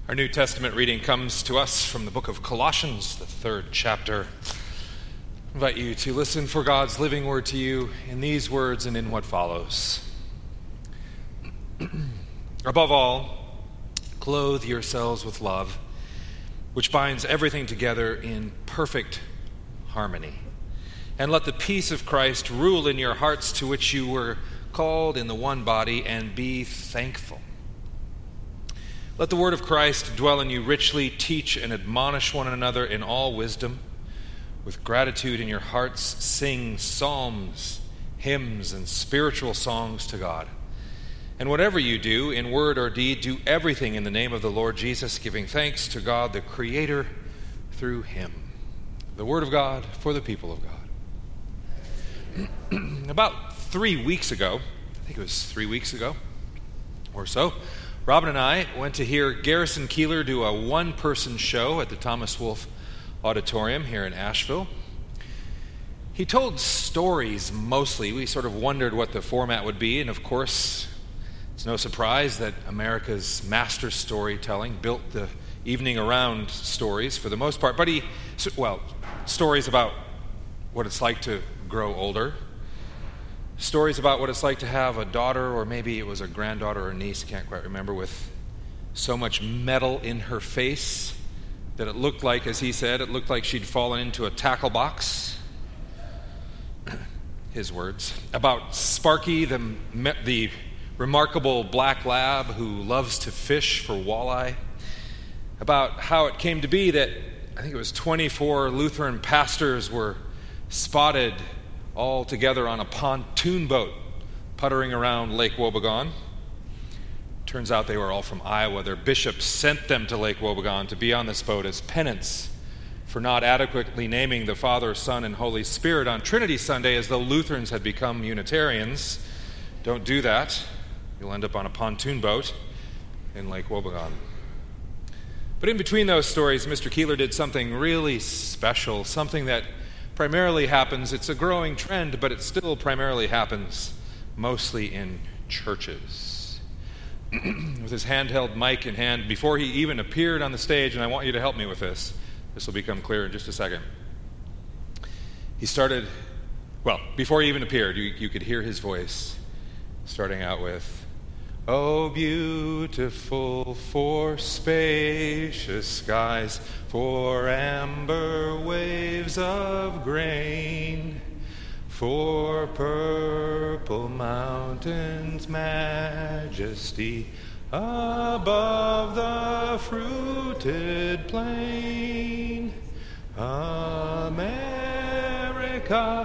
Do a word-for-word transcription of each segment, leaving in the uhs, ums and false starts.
Our New Testament reading comes to us from the book of Colossians, the third chapter. I invite you to listen for God's living word to you in these words and in what follows. Above all, clothe yourselves with love, which binds everything together in perfect harmony. And let the peace of Christ rule in your hearts, to which you were called in the one body, and be thankful. Let the word of Christ dwell in you richly. Teach and admonish one another in all wisdom. With gratitude in your hearts, sing psalms, hymns, and spiritual songs to God. And whatever you do, in word or deed, do everything in the name of the Lord Jesus, giving thanks to God the Creator through him. The word of God for the people of God. About three weeks ago, I think it was three weeks ago or so, Robin and I went to hear Garrison Keillor do a one-person show at the Thomas Wolfe Auditorium here in Asheville. He told stories mostly. We sort of wondered what the format would be, and of course, it's no surprise that America's master storytelling built the evening around stories for the most part. But he, well, stories about what it's like to grow older, stories about what it's like to have a daughter, or maybe it was a granddaughter or niece, can't quite remember, with so much metal in her face that it looked like, as he said, it looked like she'd fallen into a tackle box. His words. About Sparky, the, the remarkable black lab who loves to fish for walleye. About how it came to be that, I think it was twenty-four Lutheran pastors were spotted all together on a pontoon boat puttering around Lake Wobegon. Turns out they were all from Iowa. Their bishop sent them to Lake Wobegon to be on this boat as penance for not adequately naming the Father, Son, and Holy Spirit on Trinity Sunday, as though Lutherans had become Unitarians. Don't do that. You'll end up on a pontoon boat in Lake Wobegon. But in between those stories, Mister Keillor did something really special, something that primarily happens, it's a growing trend, but it still primarily happens mostly in churches. With his handheld mic in hand, before he even appeared on the stage, and I want you to help me with this, this will become clear in just a second. He started, well, before he even appeared, you, you could hear his voice starting out with, "Oh, beautiful for spacious skies, for amber waves of grain, for purple mountains' majesty above the fruited plain. America,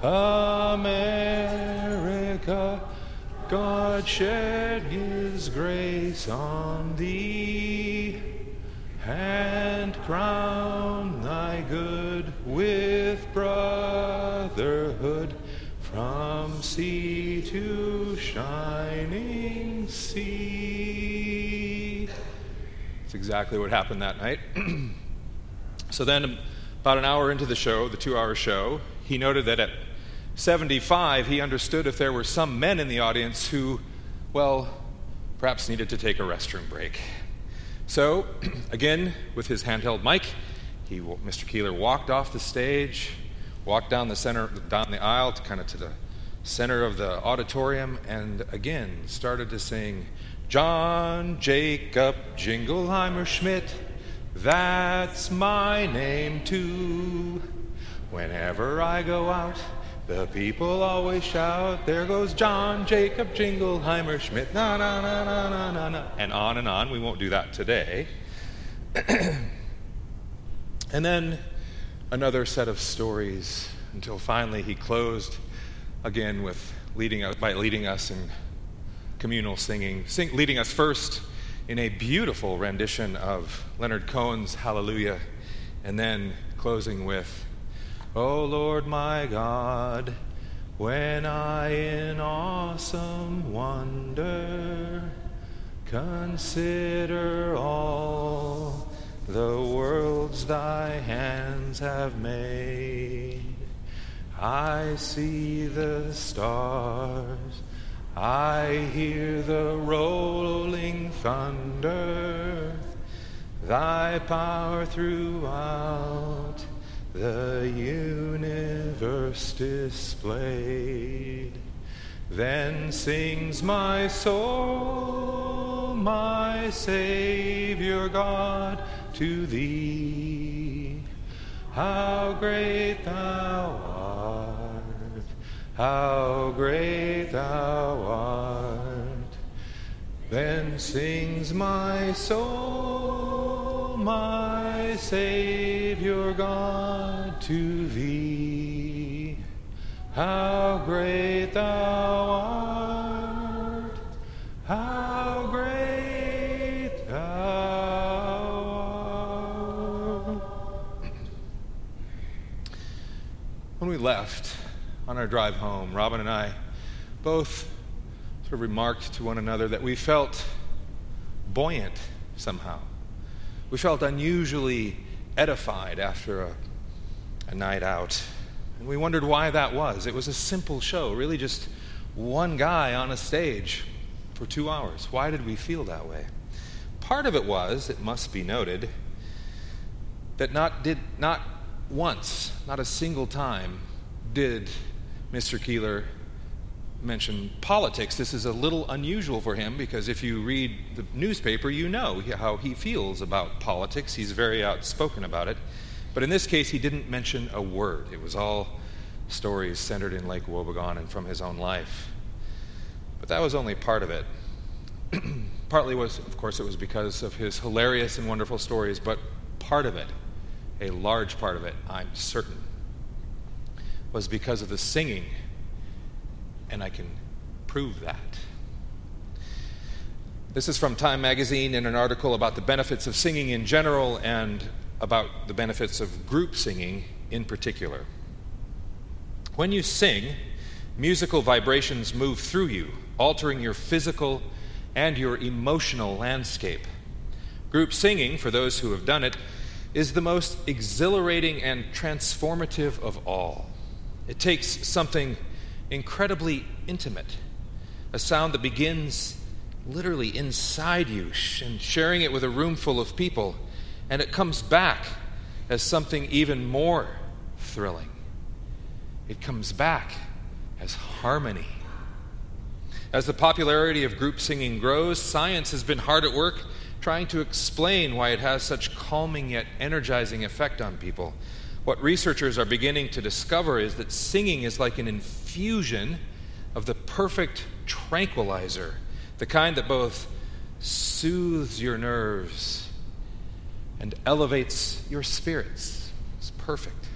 America, God shed his grace on thee, and crown thy good with brotherhood from sea to shining sea." That's exactly what happened that night. So then, about an hour into the show, the two-hour show, he noted that at seventy-five, he understood if there were some men in the audience who, well, perhaps needed to take a restroom break. So, again, with his handheld mic, he, Mister Keillor walked off the stage, walked down the center, down the aisle, to kind of to the center of the auditorium, and again started to sing, "John Jacob Jingleheimer Schmidt, that's my name too. Whenever I go out, the people always shout, there goes John Jacob Jingleheimer Schmidt, na na na na na na na," and on and on. We won't do that today. And then another set of stories, until finally he closed again with leading us, by leading us in communal singing, sing, leading us first in a beautiful rendition of Leonard Cohen's Hallelujah, and then closing with, "O Lord my God, when I in awesome wonder consider all the worlds thy hands have made, I see the stars, I hear the rolling thunder, thy power throughout the universe displayed. Then sings my soul, my Savior God, to thee. How great thou art, how great thou art. Then sings my soul, my Savior God, to thee. How great thou art, how great thou art. When we left on our drive home, Robin and I both sort of remarked to one another that we felt buoyant somehow. We felt unusually edified after a, a night out. And we wondered why that was. It was a simple show, really just one guy on a stage for two hours. Why did we feel that way? Part of it was, it must be noted, that not did not once, not a single time, did Mister Keeler mention politics. This is a little unusual for him because if you read the newspaper, you know how he feels about politics. He's very outspoken about it. But in this case, he didn't mention a word. It was all stories centered in Lake Wobegon and from his own life. But that was only part of it. Partly was, of course, it was because of his hilarious and wonderful stories, but part of it, a large part of it, I'm certain, was because of the singing, and I can prove that. This is from Time magazine in an article about the benefits of singing in general and about the benefits of group singing in particular. When you sing, musical vibrations move through you, altering your physical and your emotional landscape. Group singing, for those who have done it, is the most exhilarating and transformative of all. It takes something incredibly intimate, a sound that begins literally inside you, and sharing it with a room full of people, and it comes back as something even more thrilling. It comes back as harmony. As the popularity of group singing grows, science has been hard at work trying to explain why it has such calming yet energizing effect on people. What researchers are beginning to discover is that singing is like an infusion of the perfect tranquilizer, the kind that both soothes your nerves and elevates your spirits. It's perfect.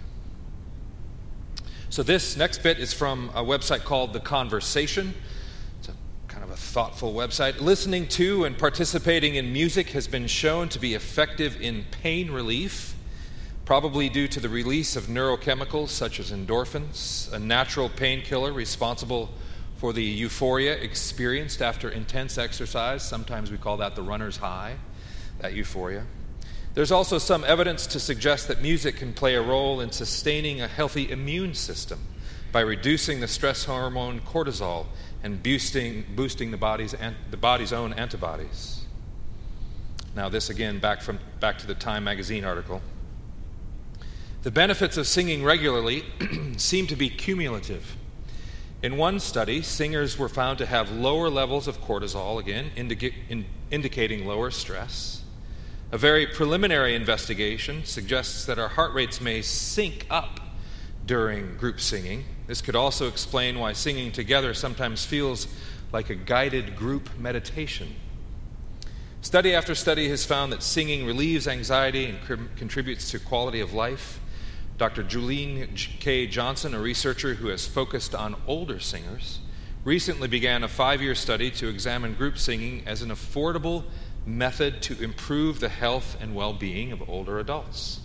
So this next bit is from a website called The Conversation. It's a kind of a thoughtful website. Listening to and participating in music has been shown to be effective in pain relief, probably due to the release of neurochemicals such as endorphins, a natural painkiller responsible for the euphoria experienced after intense exercise. Sometimes we call that the runner's high, that euphoria. There's also some evidence to suggest that music can play a role in sustaining a healthy immune system by reducing the stress hormone cortisol and boosting, boosting the, body's, the body's own antibodies. Now this again, back, from, back to the Time magazine article. The benefits of singing regularly seem to be cumulative. In one study, singers were found to have lower levels of cortisol, again, indica- in, indicating lower stress. A very preliminary investigation suggests that our heart rates may sync up during group singing. This could also explain why singing together sometimes feels like a guided group meditation. Study after study has found that singing relieves anxiety and cr- contributes to quality of life. Doctor Julene K. Johnson, a researcher who has focused on older singers, recently began a five-year study to examine group singing as an affordable method to improve the health and well-being of older adults.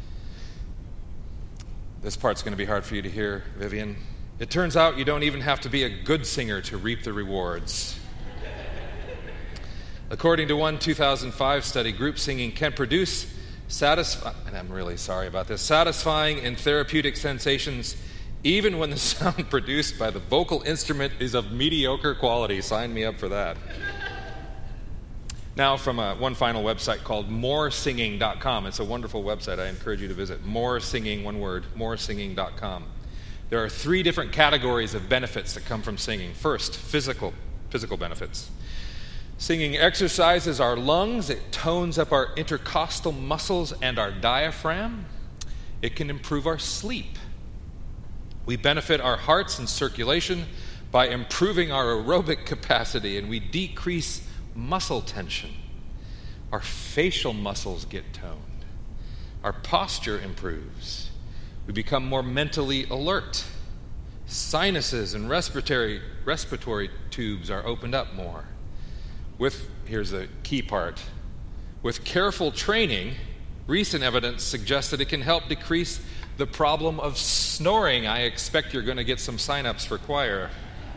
This part's going to be hard for you to hear, Vivian. It turns out you don't even have to be a good singer to reap the rewards. According to one two thousand five study, group singing can produce satisfying, and I'm really sorry about this, satisfying and therapeutic sensations even when the sound produced by the vocal instrument is of mediocre quality. Sign me up for that. Now from a, one final website called more singing dot com. It's a wonderful website. I encourage you to visit. More Singing, one word, more singing dot com. There are three different categories of benefits that come from singing. First, physical, physical benefits. Singing exercises our lungs. It tones up our intercostal muscles and our diaphragm. It can improve our sleep. We benefit our hearts and circulation by improving our aerobic capacity, and we decrease muscle tension. Our facial muscles get toned. Our posture improves. We become more mentally alert. Sinuses and respiratory respiratory tubes are opened up more. With, here's the key part, with careful training, recent evidence suggests that it can help decrease the problem of snoring. I expect you're going to get some sign-ups for choir.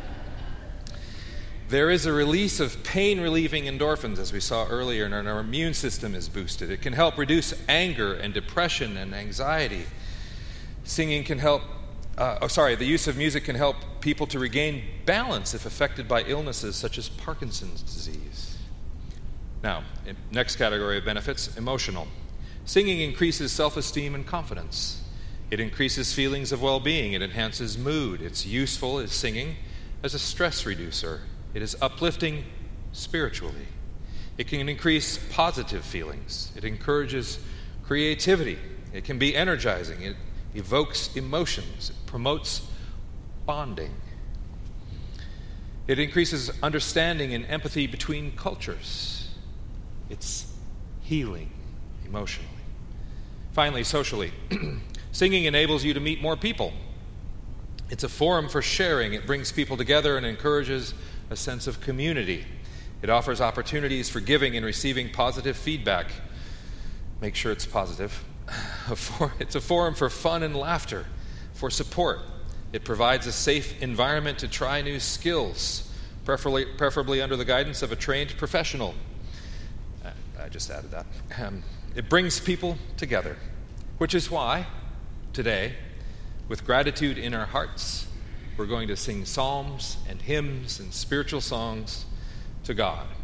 There is a release of pain-relieving endorphins, as we saw earlier, and our immune system is boosted. It can help reduce anger and depression and anxiety. Singing can help, uh, oh, sorry, the use of music can help people to regain balance if affected by illnesses such as Parkinson's disease. Now, next category of benefits, emotional. Singing increases self-esteem and confidence. It increases feelings of well-being. It enhances mood. It's useful as singing as a stress reducer. It is uplifting spiritually. It can increase positive feelings. It encourages creativity. It can be energizing. It evokes emotions. It promotes bonding. It increases understanding and empathy between cultures. It's healing emotionally. Finally, socially. Singing enables you to meet more people. It's a forum for sharing. It brings people together and encourages a sense of community. It offers opportunities for giving and receiving positive feedback. Make sure it's positive. It's a forum for fun and laughter, for support. It provides a safe environment to try new skills, preferably, preferably under the guidance of a trained professional. I just added that. Um, it brings people together, which is why today, with gratitude in our hearts, we're going to sing psalms and hymns and spiritual songs to God.